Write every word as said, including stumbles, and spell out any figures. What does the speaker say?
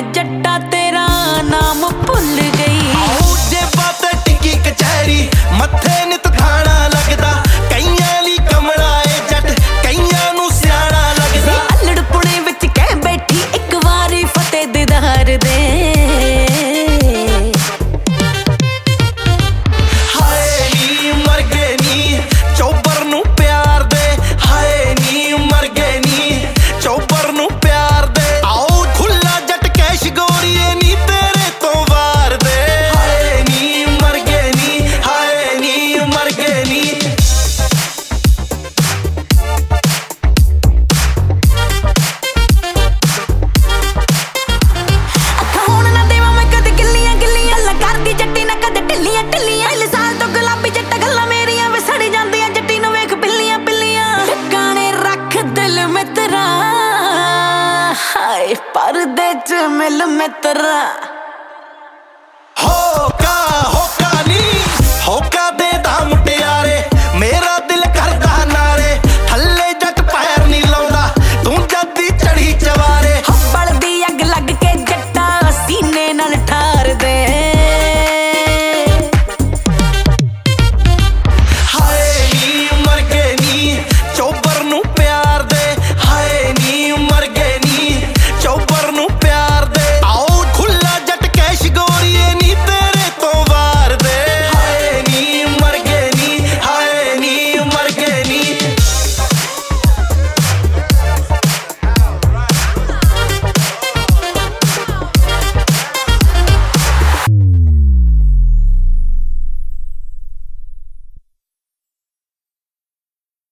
जट्टा तेरा नाम भुल गई। जेबा ते टिकी कचहरी मत्थे नित थाना लगदा, कईयां ली कमला ए जट कईयां नू सियाणा लगदा। अल्लड़पुणे विच कह बैठी इक वारी फतेह दीदार दे। हाय नी मर गए नी चौबर नू प्यार दे, हाय नी मर गए नी चौबर नू प्यार दे। आओ खुला जट कैश गोरीए नी तेरे तो वार दे, हाय नी मर गए नी हाय नी मर गए नी। ਅੱਖਾਂ ਹੁਣ ਨਾ ਦੇਵਾਂ ਮੈਂ ਕਦੇ ਗਿੱਲੀਆਂ ਗਿੱਲੀਆਂ, ਗੱਲਾਂ ਕਰਦੀ ਜੱਟੀ ਨਾ ਕਦੇ ਢਿੱਲੀਆਂ ਢਿੱਲੀਆਂ। ਇਲ ਸਾਲ ਤੋਂ ਗੁਲਾਬੀ ਜੱਟ ਗੱਲਾਂ ਮੇਰੀਆਂ ਵਿਸੜ ਜਾਂਦੀਆਂ, ਜੱਟੀ ਨੂੰ ਵੇਖ ਬਿੱਲੀਆਂ ਬਿੱਲੀਆਂ। ਟਿਕਾਣੇ ਰੱਖ ਦਿਲ ਮਿੱਤਰਾ, ਹਾਏ ਪਰਦੇ ਚ ਮਿਲ ਮਿੱਤਰਾ। ਹੋਕਾ ਹੋਕਾ ਨੀ ਹੋਕਾ